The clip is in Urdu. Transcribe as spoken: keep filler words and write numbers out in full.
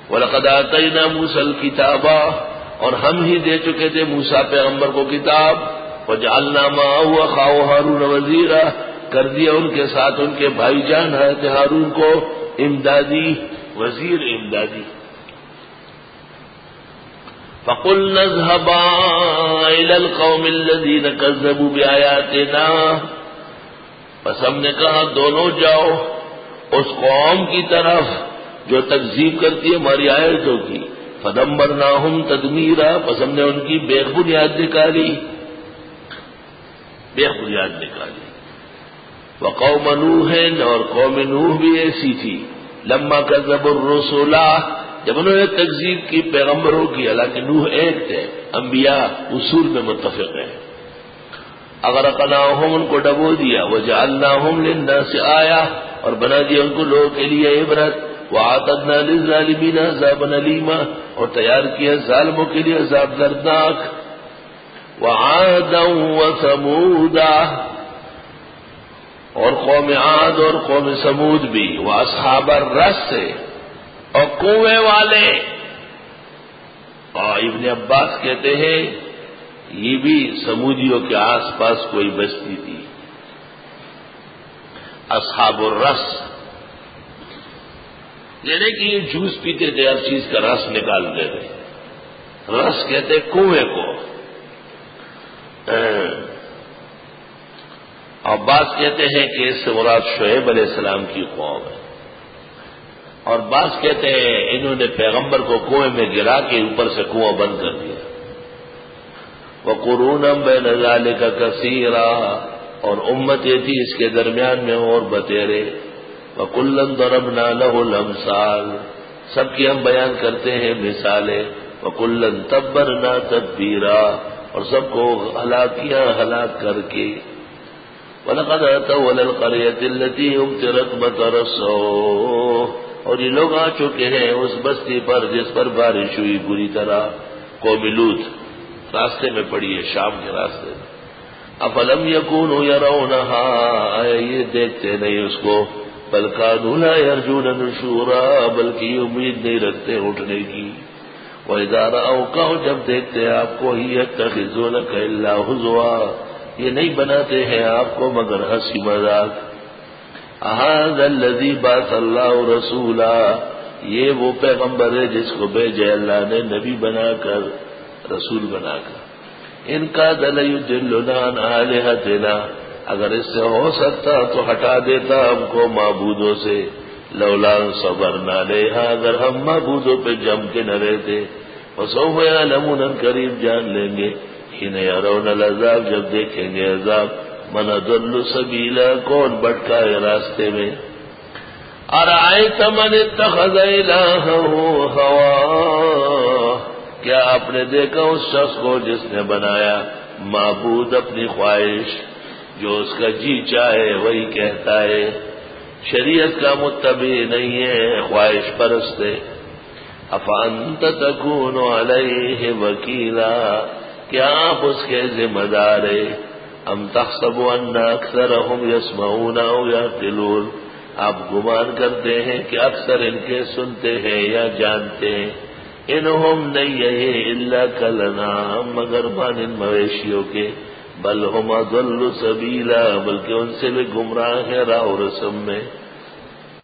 وَلَقَدْ آتَيْنَا مُوسَى الْكِتَابَ، اور ہم ہی دے چکے تھے موسیٰ پیغمبر کو کتاب، وَجَعَلْنَا مَعَهُ أَخَاهُ هَارُونَ وَزِيرًا، کر دیا ان کے ساتھ ان کے بھائی جان حضرت ہارون کو امدادی، وزیر امدادی۔ فَقُلْنَا اذْهَبَا إِلَى الْقَوْمِ الَّذِينَ كَذَّبُوا بِآيَاتِنَا، پس ہم نے کہا دونوں جاؤ اس قوم کی طرف جو تکذیب کرتی ہے ہماری آیتوں کی۔ فَدَمَّرْنَاهُمْ تَدْمِيرًا، پس ہم نے ان کی بے بنیاد نکالی، بے بنیاد نکالی۔ وَقَوْمَ نُوحٍ، اور قوم نوح بھی ایسی تھی، لما كذبوا الرسل، جب انہوں نے تکذیب کی پیغمبروں کی، حالانکہ نوح ایک تھے، انبیاء اصول میں متفق ہیں۔ اغرقناہم، ان کو ڈبو دیا، وجعلناہم للناس آیہ، اور بنا دیا ان کو لوگوں کے لیے عبرت، وَأَعْتَدْنَا لِلظَّالِمِينَ عَذَابًا أَلِيمًا، اور تیار کیا ظالموں کے لیے عذاب دردناک۔ وَعَادًا وَثَمُودَ، اور قوم عاد اور قوم سمود بھی، وَأَصْحَابَ الرَّسِّ، اور کنویں والے۔ اور ابن عباس کہتے ہیں یہ بھی سمودیوں کے آس پاس کوئی بستی تھی، اصحاب الرس، یعنی کہ یہ جوس پیتے تھے، ہر چیز کا رس نکالتے تھے، رس کہتے کنویں کو۔ اور بعض کہتے ہیں کہ اس سے مراد شعیب علیہ السلام کی قوم ہے، اور بعض کہتے ہیں انہوں نے پیغمبر کو کنویں میں گرا کے اوپر سے کنواں بند کر دیا۔ وَقُرُونًا بَيْنَ ذَلِكَ كَثِيرًا، اور امتیں تھی اس کے درمیان میں اور بتیرے۔ وَكُلًّا ضَرَبْنَا لَهُ الْأَمْثَالَ، سب کی ہم بیان کرتے ہیں مثالیں۔ وَكُلًّا تَبَّرْنَا تَتْبِيرًا، اور سب کو ہلاک کیا ہلاک کر کے۔ وَلَقَدْ أَتَوْا عَلَى الْقَرْيَةِ الَّتِي أُمْطِرَتْ مَطَرَ السَّوْءِ، اور یہ لوگ آ چکے ہیں اس بستی پر جس پر بارش ہوئی بری طرح، قوم لوط، راستے میں پڑی ہے، شام کے راستے میں۔ افلم یکونوا یرونها، آیا یہ دیکھتے نہیں اس کو، بل کانوا لا یرجون نشورا، بلکہ یہ امید نہیں رکھتے اٹھنے کی۔ وَإِذَا رَأَوْكَ، جب دیکھتے آپ کو، یتخذونک الا ہزوا، یہ نہیں بناتے ہیں آپ کو مگر ہنسی مذاق۔ هذا الذي بعث الله رسولا، یہ وہ پیغمبر ہے جس کو بھیجے اللہ نے نبی بنا کر، رسول بنا کر۔ ان کا لَيُضِلُّنَا عَنْ آلِهَتِنَا، اگر اس سے ہو سکتا تو ہٹا دیتا ہم کو معبودوں سے، لولا صبرنا علیہا، اگر ہم معبودوں پہ جم کے نہ رہتے۔ وسوف یعلمون، قریب جان لیں گے، حین یرون العذاب، جب دیکھیں گے عذاب، من اضل سبیلا، کون بھٹکا ہے راستے میں۔ ارأیت من اتخذ الہہ ہواہ، کیا آپ نے دیکھا اس شخص کو جس نے بنایا معبود اپنی خواہش، جو اس کا جی چاہے وہی کہتا ہے، شریعت کا متبع نہیں ہے، خواہش پرست ہے۔ افانت تکون علیہ وکیلا، کیا آپ اس کے ذمہ دار ہے؟ ام تحسب ان اکثرهم یسمعون او یعقلون، آپ گمان کرتے ہیں کہ اکثر ان کے سنتے ہیں یا جانتے ہیں۔ انہم نہیں ہے الا کالانعام، مگر مانند مویشیوں کے، بل ہم اضل سبیلا، بلکہ ان سے بھی گمراہ ہے راہ و رسم میں۔